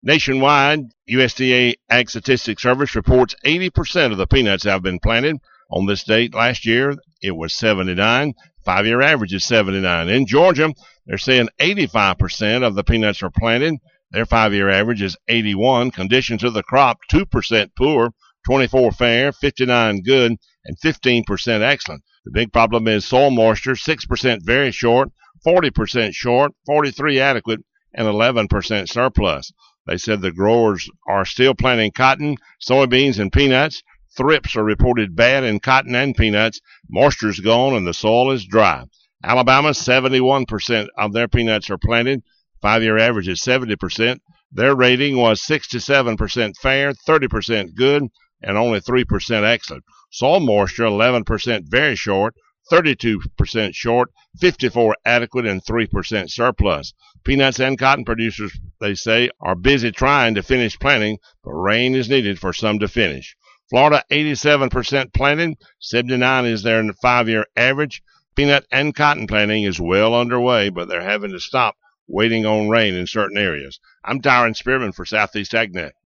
Nationwide, USDA Ag Statistics Service reports 80% of the peanuts have been planted. On this date last year, it was 79. 5-year average is 79. In Georgia, they're saying 85% of the peanuts are planted. Their 5-year average is 81. Conditions of the crop, 2% poor, 24 fair, 59 good, and 15% excellent. The big problem is soil moisture, 6% very short, 40% short, 43 adequate, and 11% surplus. They said the growers are still planting cotton, soybeans, and peanuts. Thrips are reported bad in cotton and peanuts. Moisture's gone and the soil is dry. Alabama, 71% of their peanuts are planted. 5-year average is 70%. Their rating was 67% fair, 30% good, and only 3% excellent. Soil moisture, 11% very short, 32% short, 54 adequate, and 3% surplus. Peanuts and cotton producers, they say, are busy trying to finish planting, but rain is needed for some to finish. Florida, 87% planted, 79 is their 5-year average. Peanut and cotton planting is well underway, but they're having to stop waiting on rain in certain areas. I'm Tyron Spearman for Southeast AgNet.